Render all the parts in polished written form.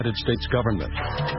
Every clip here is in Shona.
United States government.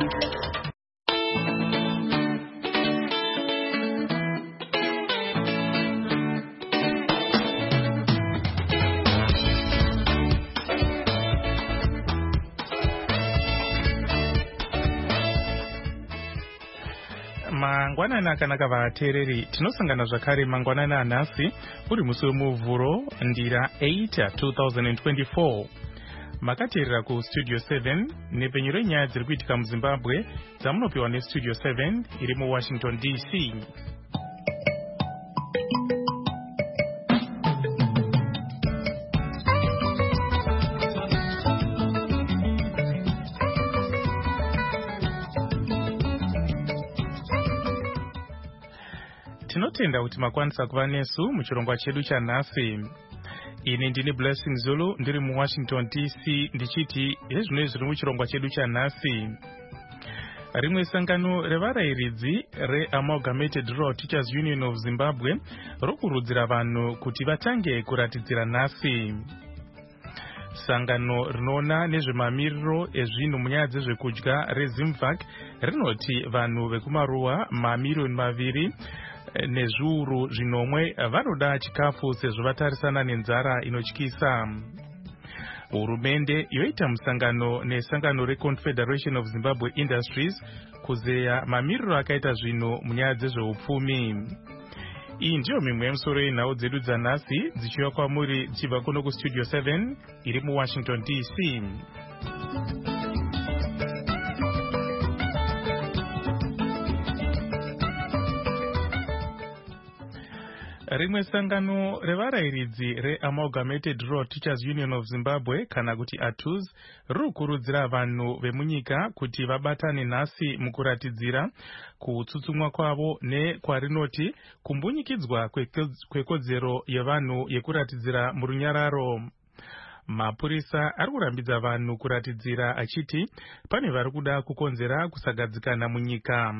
Mangwanani akanaka vateereri, tinosangana zvakare mangwanani anhasi uri musi wemuvhuro ndira 8 2024. Makateerera kustudio 7 nepfenyuro yenyaya dziri kuitika muzimbabwe dzamunopiwa nestudio 7 iri muwashington DC. Tinotenda kuti makwanisa kuva nesu muchirongwa chedu chanhasi. Ini ndini Blessing Zulu ndiri muWashington DC ndichiti hezvino zviri muchirongwa chedu chanhasi. Rimwe sangano revarayiridzi reAmalgamated Rural Teachers Union of Zimbabwe rokurudzira vanhu kuti vatange kuratidzira nhasi. Sangano rinoona nezvemamiriro ezvinhu munyaya dzezvekudya reZimVac rinoti vanhu vekumaruwa mamiliyoni 2 nezviuru 10 vanoda chikafu sezvo vatarisana nenzara inotyisa. Hurumende yoita musangano nesangano reConfederation of Zimbabwe Industries kuzeya mamiriro akaita zvinhu munyaya dzezveupfumi. Iyi ndiyo mimwe yemusoro yenhau dzedu dzanhasi dzichiuya kwamuri dzichibva kuno kustudio 7 iri muWashington DC. Rimwe sangano revarayiridzi reAmalgamated Rural Teachers Union of Zimbabwe kana kuti ATUZ rikurudzira vanhu vemunyika kuti vabatane nhasi mukuratidzira kutsutsumwa kwavo nekwarinoti kumbunyikidzwa kwekodzero yevanhu yekuratidzira murunyararo. Mapurisa ari kurambidza vanhu kuratidzira achiti pane vari kuda kukonzera kusagadzikana munyika.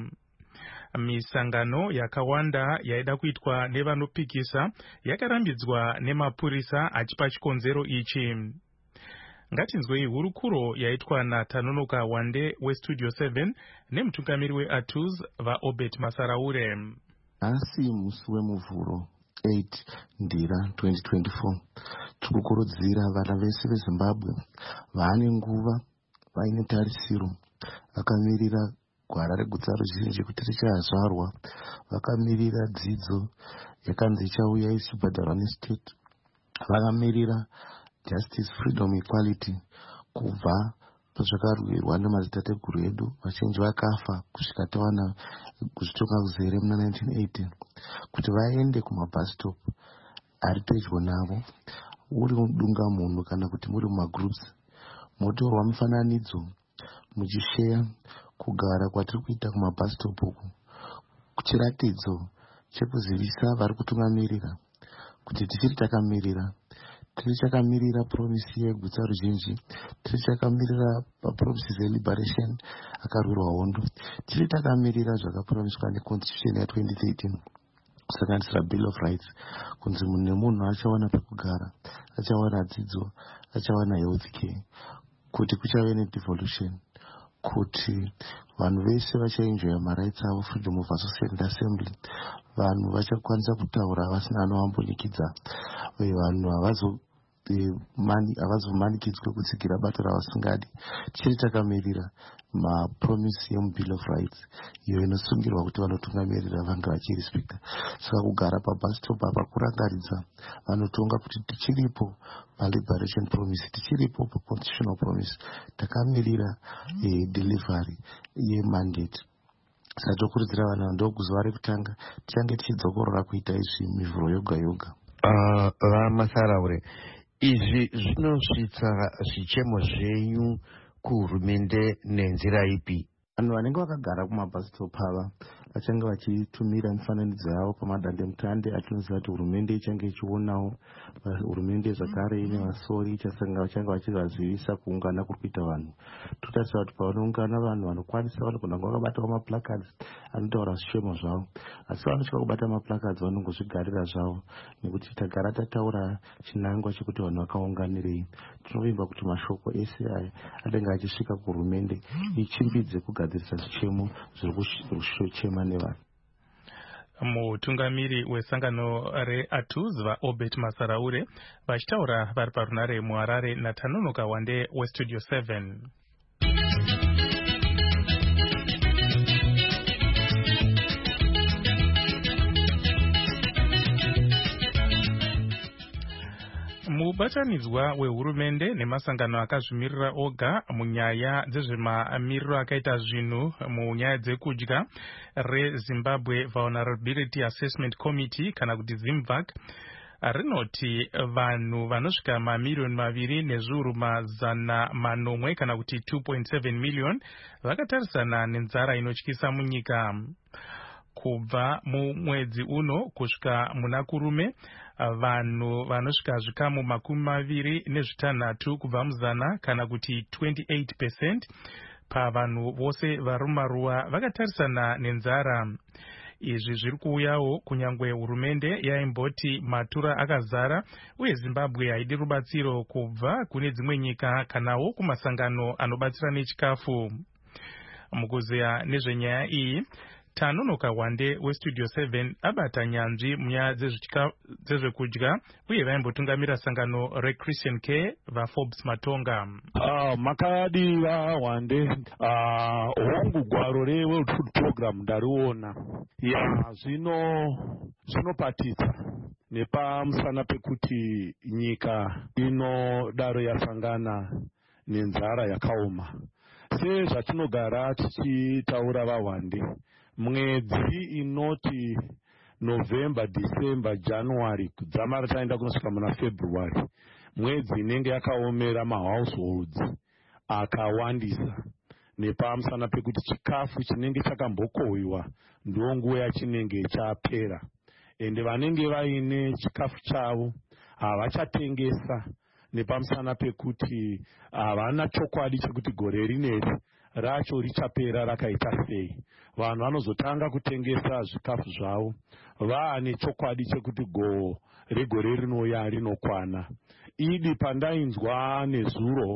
Misangano yakawanda yaida kuitwa nevanopikisa yakarambidzwa nemapurisa achipa chikonzero ichi. Ngatinzwei hurukuro yaitwa naTanonoka Wande westudio 7 nemutungamiri weATUZ vaObert Masaraure. Asi musi wemuvhuro 8 ndira 2024 tikukurudzira vana vese veZimbabwe vaane nguva vaine tarisiro vakamirira gwara regutsa ruzhinji kuti richazvarwa, vakamirira dzidzo yakanzi ichauya ichibhadharwa nestate, vakamirira justice, freedom, equality kubva pazvakarwirwa nemadzitateguru edu vachinji vakafa kusvika tawana kuzvitonga kuzere muna 1980, kuti vaende kumabhastop ari pedyo navo. Uri mudunga munhu kana kuti muri mumagroups motorwa mufananidzo muchisheya kugara kwatiri kuita kumabhastop uku kuchiratidzo chekuzivisa vari kutungamirira kuti tichiri takamirira, tiri chakamirira promisi yegutsa ruzhinji, tiri chakamirira papromisi eliberation akarwirwa hondo, tiri takamirira zvakapromiswa neconstitution ya2013 kusanganisira Bill of Rights, kunzi munhu nemunhu achawana pekugara, achawana dzidzo, achawana health care, kuti kuchave nedevolution, kuti vanhu vese vachaenjoya marights avo, freedom of association and assembly, vanhu vachakwanisa kutaura vasina anovambunikidza, vanhu havazomanikidzwe kutsigira bato ravasingadi. Tichiri takamirira mapromisi yemubill of rights iyo inosungirwa kuti vanotungamirira vange vachirespekta. Saka kugara pabhastop apa kurangaridza vanotonga kuti tichiripo paliberation promise, tichiripo paconstitutional promise, takamirira delivery yemandate. Saka tokurudzira vanhu ndokuzuva rekutanga tichange tichidzokorora kuita izvi mivhuro yoga yoga. Vamasaraure, izvi zvinosvitsa zvichemo zvenyu kuhurumende nenzira ipi? Vanhu vanenge vakagara kumabhastop ava vachange vachitumira mifananidzo yavo pamadandemutande atinoziva kuti hurumende ichange ichionawo. Hurumende zvakare ine vasori vachange vachivazivisa kuungana kuri kuita vanhu. Totarisira kuti pavanoungana vanhu vanokwanisa vanogona kunge vakabatawo maplacards anotaura zvishemo zvavo, asi vanotya kubata maplacards vanongozvigarira zvavo, nekuti tagara tataura chinangwa chekuti vanhu vakaunganirei. Tinovimba kuti mashoko ese aya anenge achisvika kuhurumende ichimbidze kugadzirisa zvichemo zviri kuchema nevanhu. Mutungamiri wesangano reATUZ vaObert Masaraure vachitaura vari parunare muHarare naTanonoka Wande weStudio 7. Mubatanidzwa wehurumende nemasangano akazvimirira oga munyaya dzezvemamiriro akaita zvinhu munyaya dzekudya reZimbabwe Vulnerability Assessment Committee kana kuti ZIMVAC rinoti vanhu vanosvika mamiliyoni 2,000,000 kana kuti 2.7 million vakatarisana nenzara inotyisa munyika. Kubva mumwedzi uno kusvika muna kurume vanhu vanosvika zvikamu 26 kubva muzana kana kuti 28% pavanhu vose vari mumaruwa vakatarisana nenzara. Izvi zviri kuuyawo kunyangwe hurumende yaimboti matura akazara uye Zimbabwe haidi rubatsiro kubva kune dzimwe nyika kanawo kumasangano anobatsira nechikafu. Mukuzeya nezvenyaya iyi Tanonoka Wande weStudio 7 abata nyanzvi munyaya dzezvekudya uye vaimbotungamira sangano reChristian Care vaForbes Matonga. Makadiwa Wande, hongu gwaro reWorld Food Program ndariona zvinopatidza nepamusana pekuti nyika inodaro yasangana nenzara yakaoma. Sezvatinogara tichitaura vaWande, mwedzi inoti November, December, January kudzamara taenda kunosvika muna February, mwedzi inenge yakaomera mahouseholds akawandisa nepamusana pekuti chikafu chinenge chakambokohwiwa ndonguva yachinenge chapera, ende vanenge vaine chikafu chavo havachatengesa nepamusana pekuti havana chokwadi chekuti gore rineri racho richapera rakaita sei. Vanhu vanozotanga kutengesa zvikafu zvavo vaane chokwadi chekuti regore rinouya rinokwana. Idi pandainzwa nezuro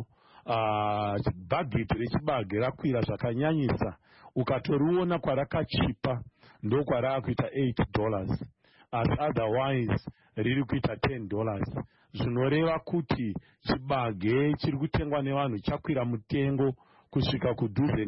bhageti rechibage rakwira zvakanyanyisa, ukatoriona kwarakachipa ndokwarakuita $8, as otherwise riri kuita $10. Zvinoreva kuti chibage chiri kutengwa nevanhu chakwira mutengo kusvika kudhuze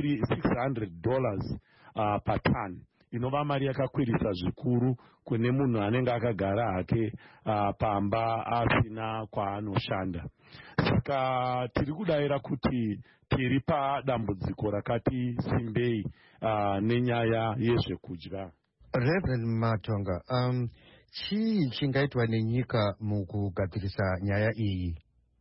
$600 patani, inova mari yakakwirisa zvikuru kune munhu anenge akagara hake pamba asina kwaanoshanda. Saka tiri kudavira kuti tiri padambudziko rakati simbei nenyaya yezvekudya. Reverend Matonga, chii chingaitwa nenyika mukugadzirisa nyaya iyi?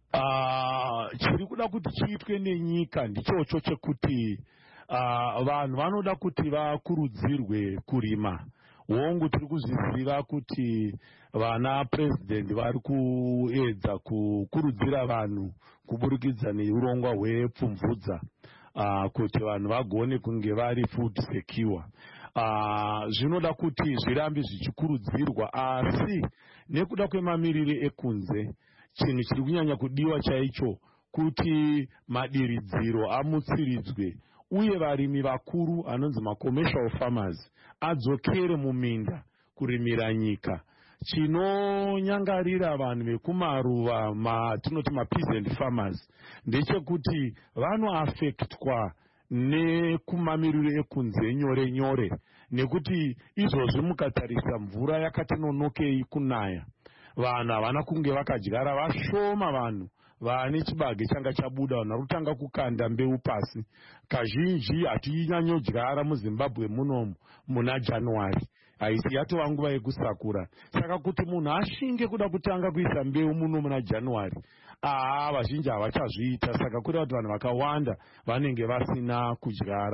Chiri kuda kuti chiitwe nenyika ndichocho chekuti vanhu vanoda kuti vakurudzirwe kurima. Hongu tiri kuzviziva kuti vana president vari kuedza kukurudzira vanhu kuburikidza neurongwa hwepfumvudza kuti vanhu vagone kunge vari food secure. Zvinoda kuti zvirambe zvichikurudzirwa, asi nekuda kwemamiriro ekunze chinhu chiri kunyanya kudiwa chaicho kuti madiridziro amutsiridzwe uye varimi vakuru anonzi macommercial farmers adzokere muminda kurimira nyika. Chinonyangarira vanhu vekumaruva tinoti mapeasant farmers ndechekuti vanoafektwa nekumamiriro ekunze nyore nyore, nekuti izvozvi mukatarisa mvura yakati nonokei kunaya, vanhu havana kunge vakadyara vashoma. Vanhu vane chibage changa chabuda vanhu vari kutanga kukanda mbeu pasi. Kazhinji hatinyanyodyara muZimbabwe munomu muna January, haisi yatova nguva yekusakura. Saka kuti munhu ashinge kuda kutanga kuisa mbeu muno muna January, vazhinji havachazviita. Saka kuda kuti vanhu vakawanda vanenge vasina kudyara.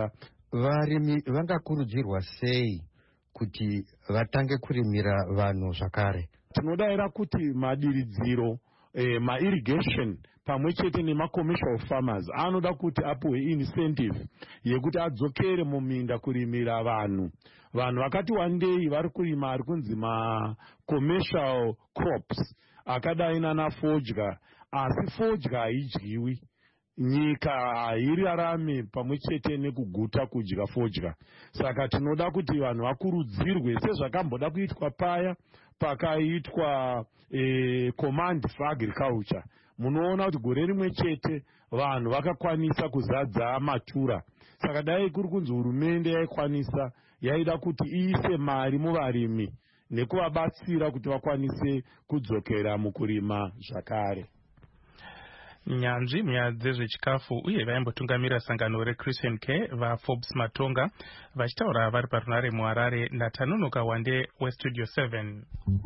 varimi vangakurudzirwa sei kuti vatange kurimira vanhu zvakare? Tinodayira kuti madiridziro mairrigation pamwe chete nemacommercial farmers anoda kuti apuwe incentive yekuti adzokere muminda kurimira vanhu vakati wandei vari kurima ari kunzi macommercial crops akadai nanafodya, asi fodya haidyiwi. Nyika hairarame pamwe chete nekuguta kudya fodya. Saka tinoda kuti vanhu vakurudzirwe sezvakamboda kuitwa paya pakaitwa command for agriculture. Munoona kuti gore rimwe chete vanhu vakakwanisa kuzadza matura. Saka dai kuri kunzi hurumende yaikwanisa, yaida kuti iise mari muvarimi nekuvabatsira kuti vakwanise kudzokera mukurima zvakare. Nyanzvi munyaya dzezvechikafu uye vaimbotungamira sangano reChristian Care vaForbes Matonga vachitaura vari parunare muHarare naTanunuka Wande weStudio 7.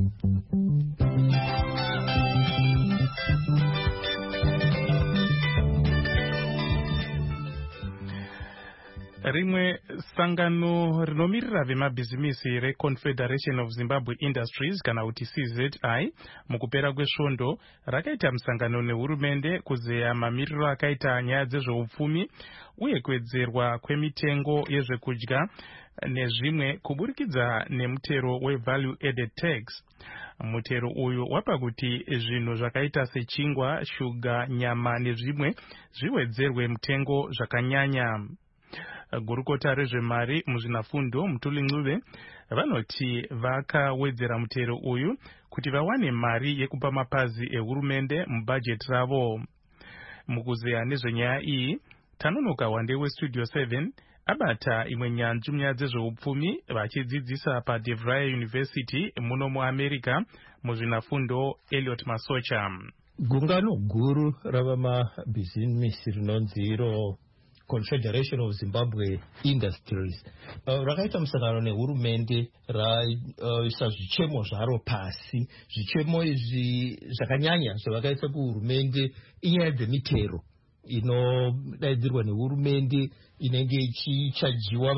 Rimwe sangano rinomirira vemabhizimisi reConfederation of Zimbabwe Industries kana kuti CZI mukupera kwesvondo rakaita musangano nehurumende kuzeya mamiriro akaita nyaya dzezveupfumi uye kuwedzerwa kwemitengo yezvekudya nezvimwe kuburikidza nemutero wevalue added tax. Mutero uyu wapa kuti zvinhu zvakaita sechingwa, shuga, nyama nezvimwe zviwedzerwe mutengo zvakanyanya. Gurukota rezvemari muzvinafundo Mutuli Ncube vanoti vakawedzera mutero uyu kuti vawane mari yekupa mapazi ehurumende mubhajeti ravo. Mukuzeya nezvenyaya iyi, Tanunuka Wande weStudio 7 abata imwe nyanzvi munyaya dzezveupfumi vachidzidzisa paDeVry University muno muAmerica muzvinafundo Elliot Masocha. Gungano guru ravamabhizimisi rinonzi Confederation of Zimbabwe Industries rakaita musangano nehurumende raisa zvichemo zvaro pasi. Zvichemo izvi zvakanyanya zvavakaisa kuhurumende inyaya dzemitero inodaidzirwa nehurumende inenge ichichajiwa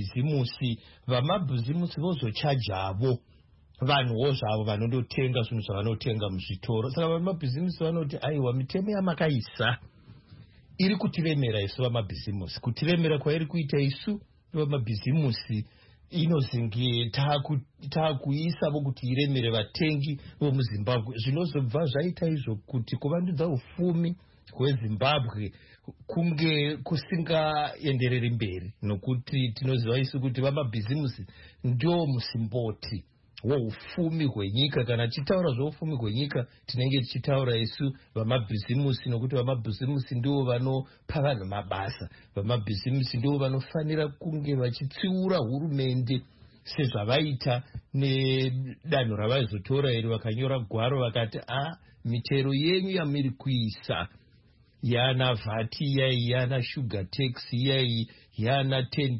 vamabhizimusi vozochajavo vanhuwo zvavo vanondotenga zvinhu zvavanotenga muzvitoro. Saka vamabhizimusi vanoti aiwa, mitemo yamakaisa iri kutiremera isu vamabhizimusi. Kutiremera kwairi kuita isu vamabhizimusi inozinge taakuisavo kuti iremere vatengi vomuzimbabwe. Zvinozobva zvaita izvo kuti kuvandudza ufumi hwezimbabwe kunge kusingaendereri mberi, nokuti tinoziva isu kuti vamabhizimusi ndio musimboti woufumi hwenyika. Kana tichitaura zvoufumi hwenyika tinenge tichitaura isu vamabhizimusi, nokuti vamabhizimusi ndivo vanopa vanhu mabasa. Vamabhizimusi ndivo vanofanira kunge vachitsiura hurumende sezvavaita nedanho ravaizotora iri vakanyora gwaro vakati mitero yenyu yamiri kuisa yana vhati iyai, yana sugar tax iyai, yana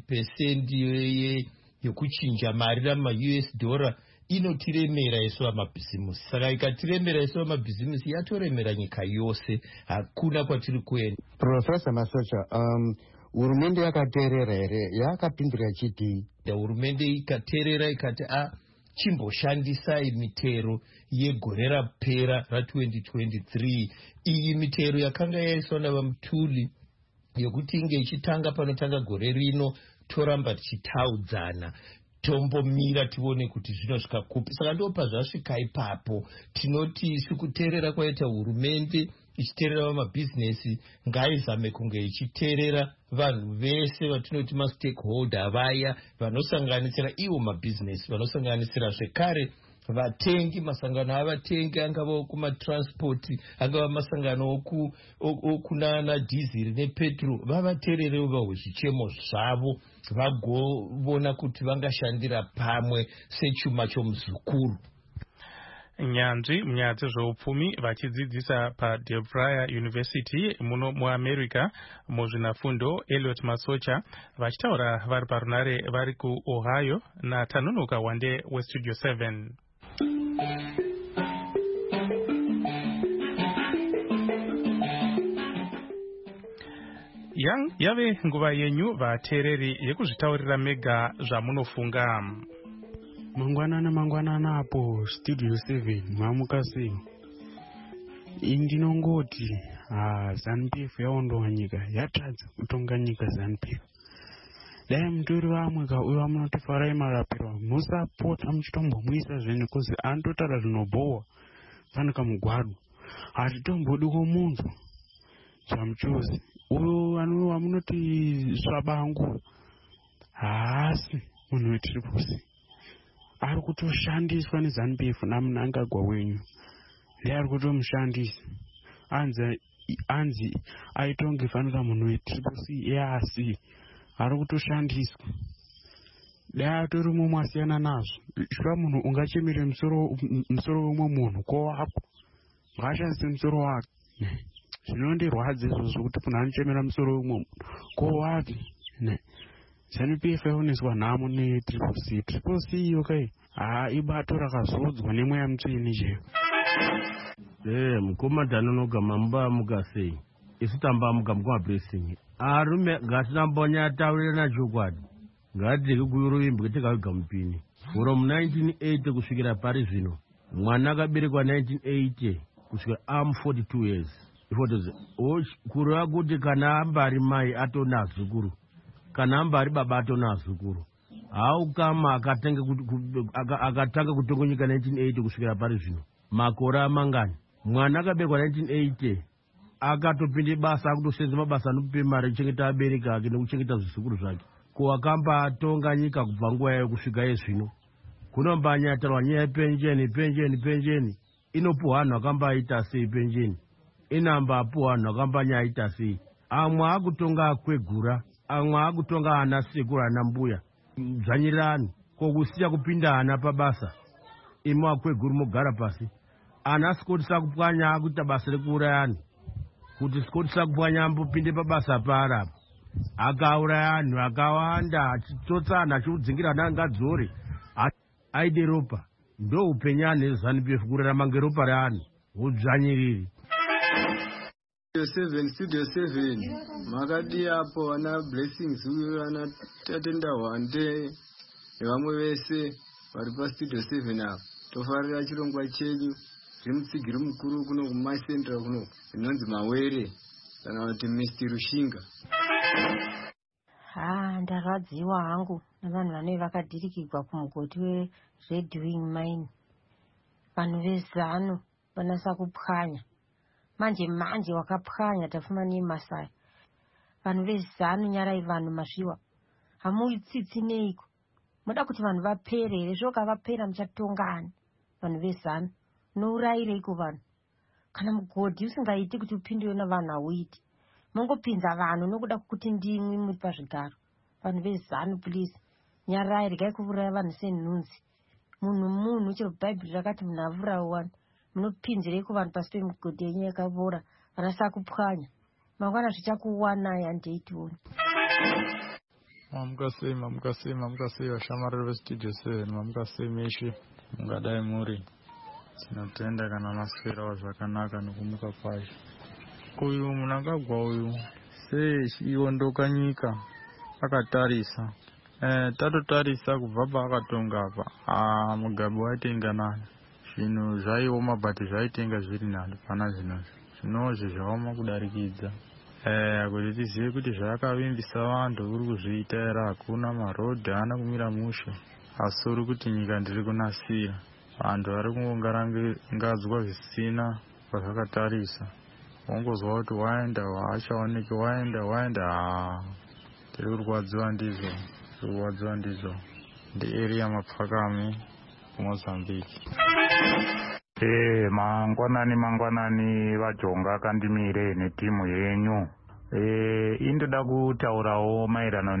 10% yekuchinja mari rama-US dollar inotiremera isu vamabhizimusi. Saka ikatiremera isu vamabhizimusi yatoremera nyika yose, hakuna kwatiri kuenda. Professor Masocha, hurumende yakateerera here? Yakapindura chiti? Hurumende ikateerera ikati chimboshandisai mitero yegore rapera ra2023. Iyi mitero yakanga yaiswa navaMutuli yokuti inge ichitanga panotanga gore rino, toramba tichitaudzana tombomira tione kuti zvinosvika kupi. Saka ndopa zvasvika ipapo tinoti isu kuteerera kwaita hurumende ichiteerera vamabhizinesi ngaizame kunge ichiteerera vanhu vese vatinoti mastakeholder vaya vanosanganisira iwo mabhizinesi, vanosanganisira zvekare vatengi, masangano avatengi, angava kumatransport, angava masangano okunana dhiziri nepetro, vavateererewo vahwe zvichemo zvavo vagovona kuti vangashandira pamwe sechuma chomuzukuru. Nyanzvi munyaya dzezveupfumi vachidzidzisa paDeVry University muno muAmerica muzvinafundo Elliot Masocha vachitaura vari parunare vari kuOhio naTanunuka Wande weStudio 7. yave nguva yenyu vateereri yekuzvitaurira mega zvamunofunga. Mangwanana apo Studio 7 mamuka sei? Ndinongoti ZANU-PF yaondowa nyika yatadza kutonga nyika ZANU-PF. Dai mutori vamwe kauyo vamunoti farai marapiro musapota muchitombomuisa zvenyu kuzi anototara zvinobhohwa fanika mugwadu hatitombodi komunzwa chamuchozi uyo anova vamunoti svabangu haasi munhu weTriposi ari kutoshandiswa neZANU-PF namunangagwa wenyu ndiye ari kutomushandisa anzi aitonge fanika munhu weTriposi easi ari kutoshandiswa dai atori mumwe asiyana nazvo shuwa munhu ungachemere musoro wemwe munhu kowako ngaashandise musoro wake zvinondirwadza izvozvo kuti munhu anochemera musoro wemwe munhu kowake ZANU-PF yaoneswa nhamo neTriposi iyo kai ibato rakazodzwa nemweya mutsvene chero mukomadhani unogama mubamuka sei isu tambamuka mukoma blessing arume ngatinambonyataurira chokwadi ngatiri kuyuruimbwe tikaviga mupini uro mu1980 kusvikira pari zvino mwana akaberekwa 1980 kusvikira 42 years kureva kuti kana ambari mai atona zukuru kana ambari baba atona zukuru haukama akatanga kutonga nyika 1980 kusvikira pari zvino makore amangani mwana akaberekwa 1980 akatopinde basa akutosenza mabasa anope mari ekuchengeta abereki ake nekuchengeta zvizukuru zvake ko akamba atonga nyika kubva nguva yayo kusvika yezvino kunombanyatarwa nyaya yepenjeni inopuhwa vanhu akambaita sei penjeni inambapuhwa vanhu akambanyaita sei amwe akutonga akwegura amwe akutonga ana sekuru ana mbuya dzvanyirirani kokusiya kupinda ana pabasa imo akweguru mogara pasi ana sikotisa kupwanya akuita basa rekuurayani kuti sikotisa kupwanya ambopinde pabasa paarapo akauraya anhu akawanda achitsotsana achiudzingira ana angadzore aide ropa ndo upenyu anhu eZANU-PF kurarama ngeropa reanhu udzvanyiriri. Studio 7 makadi apo ana blessings uyo ana tatenda wande nevamwe vese vari paStudio 7 apo tofarira chirongwa chenyu zvimutsigiri mukuru kuno kumasendra kuno inonzi Mawere kana kuti Mr. Rushinga. Ndarwadziwa hangu navanhu vanenge vakadhirikirwa kumugoti weRed Wing Mine. Vanhu veZANU vanasa kupwanya manje wakapwanya tafuma nemasai. Vanhu veZANU nyarai vanhu mazviwa hamuitsitsi neiko muda kuti vanhu vapere here zvoka vapera muchatongani vanhu veZANU nourayireiko vanhu kana mugodhi usingaiti kuti upindiwe navanhu hauiti mongopinza vanhu nokuda kuti ndimwi muri pazvigaro. Vanhu veZANU please nyarai regai kuuraya vanhu senhunzi munhu chero bhaibheri rakati munhu avurawa munopinzireiko vanhu pasi pemugodhi yenyu yakavora vanasa kupwanya mangwana zvichakuwanai handeitioni. Mamukasei vashamariri veStudio 7 mamukasei meshe mungadai muri tinotenda kana maswerawo zvakanaka nokumuka kwazvo. Uyu munangagwa uyu seiondoka nyika akatarisa tatotarisa kubva paakatonga apa mugabe waitenga nani zvinhu zvaioma but zvaitenga zviri nani pana zvinozvi zvaoma kudarikidza kuti tizive kuti zvaakavimbisa vantu uri kuzviita ere hakuna marodhi haana kumira mushe asi uri kuti nyika ndiri kunasira vantu vari kungongadzwa zvisina kwazvakatarisa wongozwa kuti waenda haachaoneki waenda tiri kurwadziwa ndizvo ndearea mapfakami kuMozambique. Mangwanani vajonga akandimire netimu yenyu. Indoda kutaurawo maererano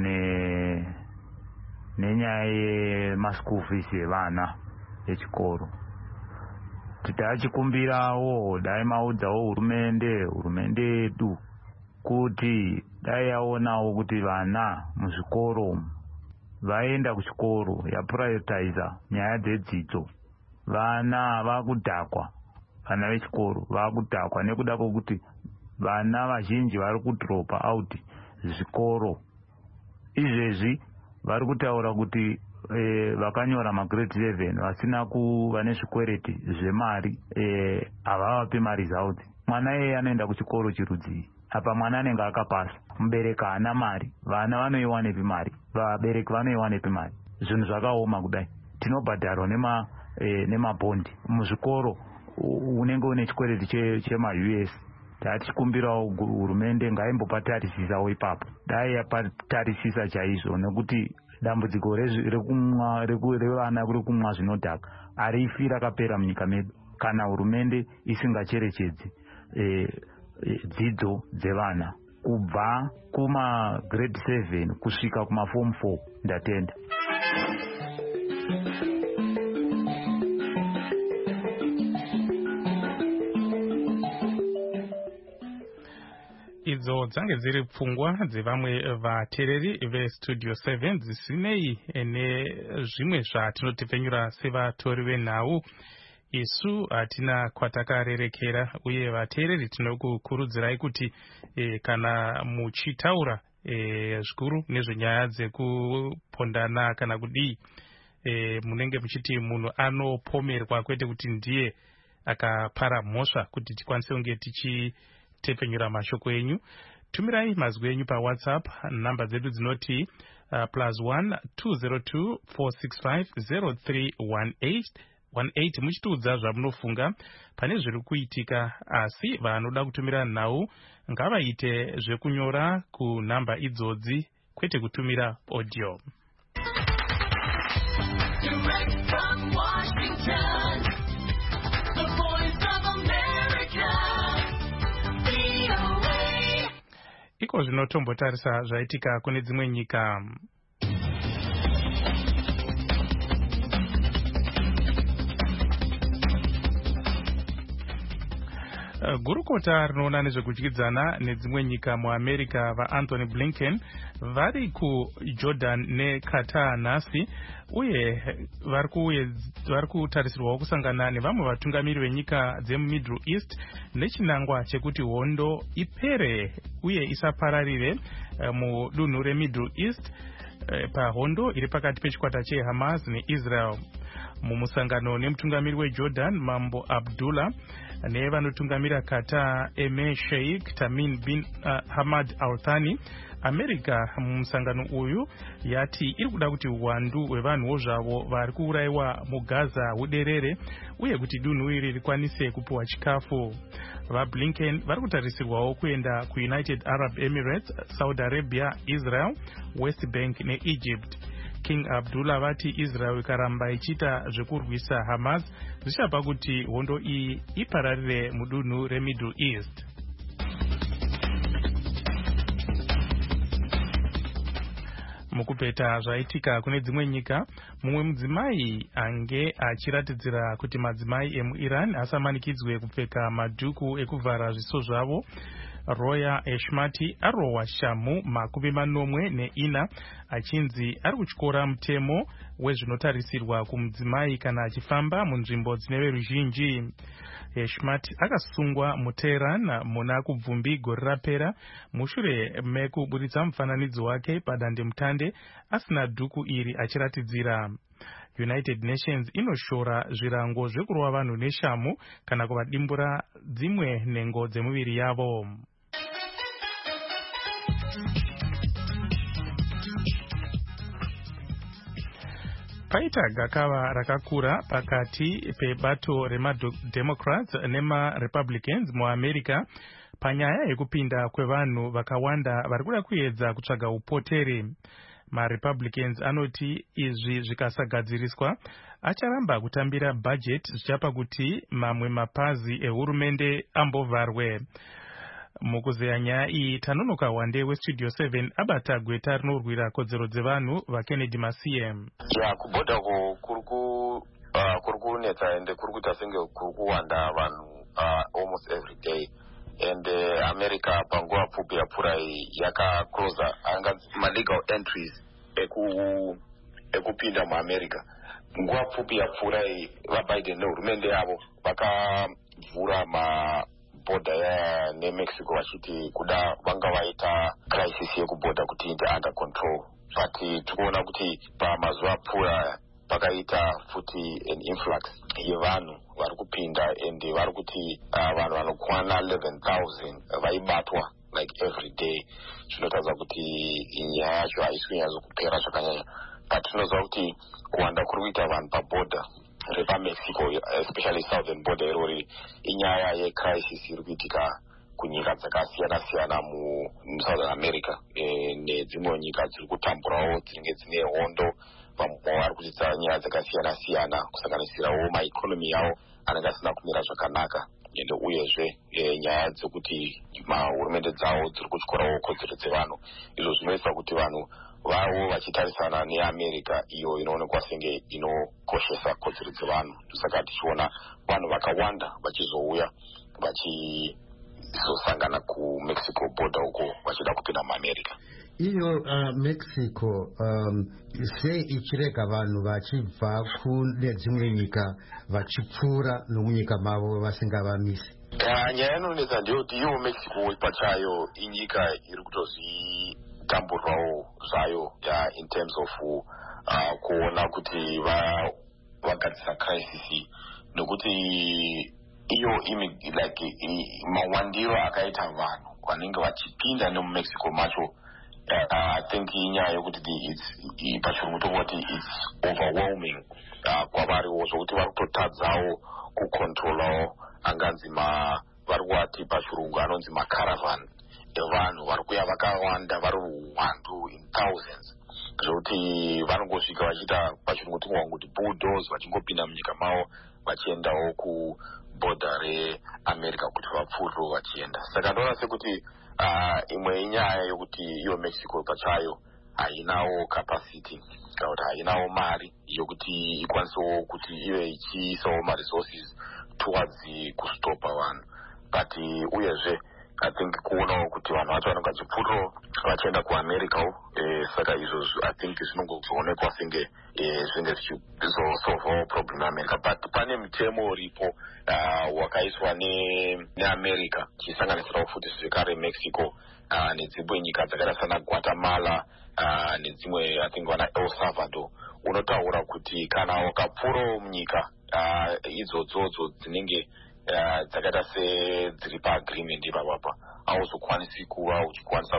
nenyaya yemaschool fees evana echikoro. Tichikumbirawo dai maudzawo hurumende yedu kuti dai yaonawo kuti vana muzvikoro vaenda kuchikoro yaprioritiza nyaya dzedzidzo. Vana vakudhakwa, vana vechikoro vakudhakwa nekuda kwokuti vana vazhinji vari kudropa out zvikoro. Izvezvi vari kutaura kuti vakanyora magrade 7 vasina kuva nezvikwereti zvemari havavapi maresults. Mwana iye anoenda kuchikoro chirudzii. Apa mwana anenge akapasa, mubereki haana mari, vana vanoiwa nepi mari, vabereki vanoiwa nepi mari. Zvinhu zvakaoma kudai. Tinobhadharwa nemabhondi muzvikoro unenge une chikwereti chema-US. Tichikumbirawo hurumende ngaimbopatarisisa ipapo. Dai yapatarisisa chaizvo nekuti dambudziko revana rekumwa zvinodhaka harifi rakapera munyika medu kana hurumende isingacherechedzi dzidzo dzevana kubva kumagrade 7 kusvika kumaform 4. Ndatenda. Idzo dzange dziri pfungwa dzevamwe vateereri vestudio 7 dzisinei nezvimwe zvatinotipfenyura sevatori venhau. Isu hatina kwatakarerekera uye vateereri tinokukurudzirai kuti kana muchitaura zvikuru nezvenyaya dzekupondana kana kudii munenge muchiti munhu anopomerwa kwete kuti ndiye akapara mhosva kuti tikwanise kunge tichitepfenyura mashoko enyu. Tumirai mazwi enyu paWhatsApp. Namba dzedu dzinoti +1 202 465 0318 muchitiudza zvamunofunga pane zviri kuitika, asi vanoda kutumira nhau ngavaite zvekunyora kunhamba idzodzi kwete kutumira audio. Direct from Washington, the voice of America, VOA. Iko zvinotombotarisa zvaitika kune dzimwe nyika. Gurukota rinoona nezvekudyidzana nedzimwe nyika muAmerica vaAnthony Blinken vari kuJordan neQatar nhasi, uye vari kutarisirwawo kusangana nevamwe vatungamiri venyika dzemuMiddle East nechinangwa chekuti hondo ipere uye isapararire mudunhu reMiddle East pahondo iri pakati pechikwata cheHamas neIsrael. Mumusangano nemutungamiri weJordan Mambo Abdullah nevanotungamira Qatar Emir Sheikh Tamim bin Hamad Al Thani, America mumusangano uyu yati iri kuda kuti uwandu hwevanhuwo zvavo vari kuurayiwa muGaza huderere uye kuti dunhu iri rikwanise kupiwa chikafu. VaBlinken vari kutarisirwawo kuenda kuUnited Arab Emirates, Saudi Arabia, Israel, West Bank neEgypt. King Abdullah vati Israel ikaramba ichita zvekurwisa Hamas zvichapa kuti hondo iyi ipararire mudunhu reMiddle East. Mukupeta zvaitika kune dzimwe nyika, mumwe mudzimai ange achiratidzira kuti madzimai emuIran asamanikidzwe kupfeka madhuku ekuvhara zviso zvavo, Roya Eshmati arohwa shamu 14 achinzi ari kutyora mutemo wezvinotarisirwa kumudzimai kana achifamba munzvimbo dzine veruzhinji. Eshmati akasungwa muTehran muna kubvumbi gore rapera mushure mekuburitsa mufananidzo wake padandemutande asina dhuku iri achiratidzira. United Nations inoshora zvirango zvekurova vanhu neshamu kana kuvadimbura dzimwe nhengo dzemuviri yavo. Paita gakava rakakura pakati pebato remademocrats nemarepublicans muAmerica panyaya yekupinda kwevanhu vakawanda vari kuda kuedza kutsvaga upotere. MaRepublicans anoti izvi zvikasagadziriswa acharamba kutambira budget zvichapa kuti mamwe mapazi ehurumende ambovharwe. Mukuzeya nyaya iyi tanonoka wande westudio 7 abata gweta rinorwira kodzero dzevanhu vaKennedy Masiye. Kubhodha kuri kunetsa ende kuri kuita senge kuri kuwanda vanhu almost every day. And America panguva pfupi yapfuura yakaclosa ma-legal entries ekupinda muAmerica. Nguva pfupi yapfuura vaBiden nehurumende yavo vakavhura border neMexico vachiti kuda vanga vaita crisis yekuborder kuti inde under control, but tikuona kuti pamazuva apfuura pakaita futi an influx yevanhu vari kupinda ende vari kuti vanhu vanokwana 11,000 vaibatwa like every day. Zvinotaridza kuti nyaya yacho haisi kunyazo kupera zvakanyanya, but tinoziva kuti kuwanda kuri kuita vanhu paborder repamexico especially southern border irori inyaya yecrisis iri kuitika kunyika dzakasiyana-siyana muSouthern America nedzimwe nyika dziri kutamburawo dzinenge dzine hondo. Vamwe vari kuchitsa nyaya dzakasiyana-siyana kusanganisirawo maikonomi yawo anenge asina kumira zvakanaka, ende uyezve nyaya dzekuti mahurumende dzawo dziri kutyorawo kodzero dzevanhu. Izvo zvinoisa kuti vanhu vavo vachitarisana neAmerica iyo inoonekwa senge inokoshesa kodzero dzevanhu. Saka tichiona vanhu vakawanda vachizouya vachizosangana kuMexico border uko vachida kupinda muAmerica. Iyo Mexico sei ichirega vanhu vachibva kune dzimwe nyika vachipfuura nomunyika mavo vasingavamisi? Nyaya inonetsa ndeyoti iwo Mexico pachayo inyika iri kutozvitamburirawo zvayo in terms of kuona kuti vagadzisa crisis, nokuti iyo like mawandiro akaita vanhu vanenge vachipinda nemuMexico macho. I think inyaya yokuti pachirungu tokoti it's overwhelming kwavariwo zvokuti vari kutotadzawo kucontrolawo anganzi vari kuati pachirungu anonzi macaravan evanhu vari kuya vakawanda vari uwandu in thousands, zvokuti vanongosvika vachiita pachirungu tingowangu kuti bulldoze vachingopinda munyika mavo vachiendawo kuborder reAmerica kuti vapfuurewo vachienda. Saka ndoona sekuti imwe inyaya yokuti iyo Mexico pachayo hainawo capacity kana kuti hainawo mari yokuti ikwanisewo kuti ive ichiisawo maresources towards kustopa vanhu, but uyezve I think kuonawo kuti vanhu vacho vanenge vachipfuurawo vachienda kuAmerica. Saka izvo I think zvinongozoonekwa senge zvinenge zvichizosolvawo problem yaAmerica, but pane mutemo uripo wakaiswa neAmerica chisanganisirawo futi zvekare Mexico nedzimwe nyika dzakaita sana Guatemala nedzimwe I think vana El Salvador, unotaura kuti kana wakapfuurawo munyika idzodzodzo dzinenge dzakaita sedziri paagreement ipapapa hauzokwanisi kuva uchikwanisa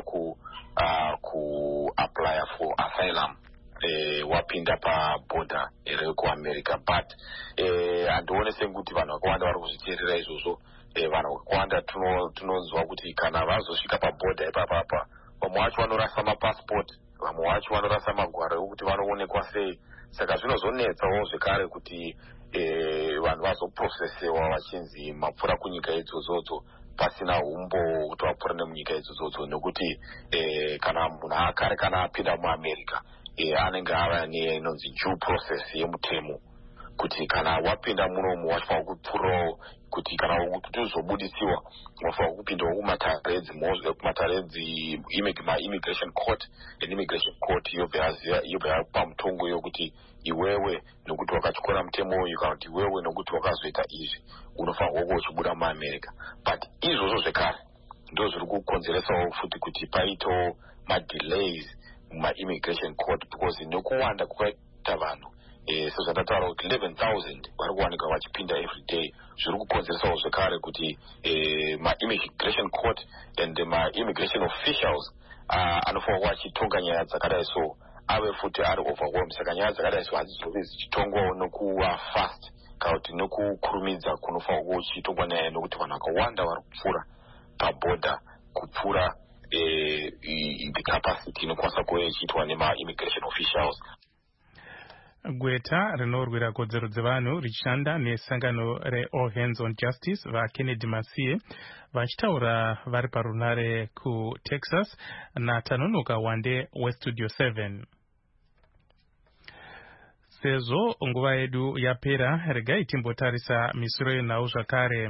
kuapply for asylum wapinda paborder rekuAmerica, but handione sekuti vanhu vakawanda vari kuzviteerera izvozvo. Vanhu vakawanda tinonzwa kuti kana vazosvika paborder ipapapa vamwe vacho vanorasa mapassport, vamwe vacho vanorasa magwaro ekuti vanoonekwa sei. Saka zvinozonetsawo zvekare kuti vanhu vazoprosesewa vachinzi mapfuura kunyika idzodzodzo pasina umbo kuti vapfuura nemunyika idzodzodzo, nekuti kana munhu akare kana apinda muAmerica anenge ava nenonzi due process yemutemo kuti kana wapinda munomu wachifanira kupfuurawo kuti kana kuti uzobudisiwa wafanira kupindawo kumataredzi immigration court, and immigration court yobva yapa mutongo yokuti iwewe nokuti wakatyora mutemo uyu kana kuti iwewe nokuti wakazoita izvi unofanirwa kuva uchibuda muAmerica. But izvozvo zvekare ndo zviri kukonzeresawo futi kuti paitawo madelays mumaimmigration court, because nokuwanda kwakaita vanhu sezvatataura kuti 11,000 vari kuwanika vachipinda every day, zviri kukonzeresawo zvekare kuti maimmigration court and maimmigration officials anofanira kuva achitonga nyaya dzakadai so ave futi ari overwhelmed. Saka nyaya dzakadai so hadzizovi dzichitongwawo nokuva fast kana kuti nokukurumidza kunofanira kuva uchitongwa nyaya nokuti vanhu vakawanda vari kupfuura paborder kupfuura the capacity inokwanisa kuva ichiitwa nemaimmigration officials. Gweta rinorwira kodzero dzevanhu richishanda nesangano reAll Hands on Justice vaKennedy Masiye vachitaura vari parunare kuTexas naTanonoka Wande weStudio 7. Sezvo nguva yedu yapera, regai timbotarisa misoro yenhau zvakare.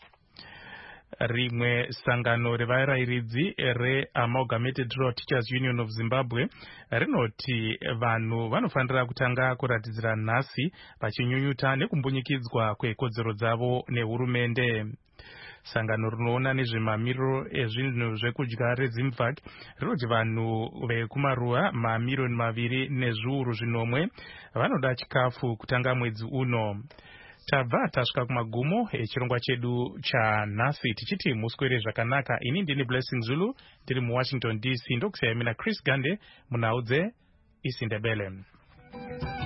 Rimwe sangano revarairidzi reAmalgamated Rural Teachers Union of Zimbabwe rinoti vanhu vanofanira kutanga kuratidzira nhasi vachinyunyuta nekumbunyikidzwa kwekodzero dzavo nehurumende. sangano rinoona nezvemamiriro ezvinhu zvekudya reZimvak rinoti vanhu vekumaruwa mamiriyoni 2 nezviuru 10 vanoda chikafu kutanga mwedzi uno. Tabva tasvika kumagumo echirongwa chedu chanhasi tichiti muswere zvakanaka. Ini ndini Blessing Zulu ndiri muWashington DC, ndokusiyamina Chris Gande munhau dzeIsindebele.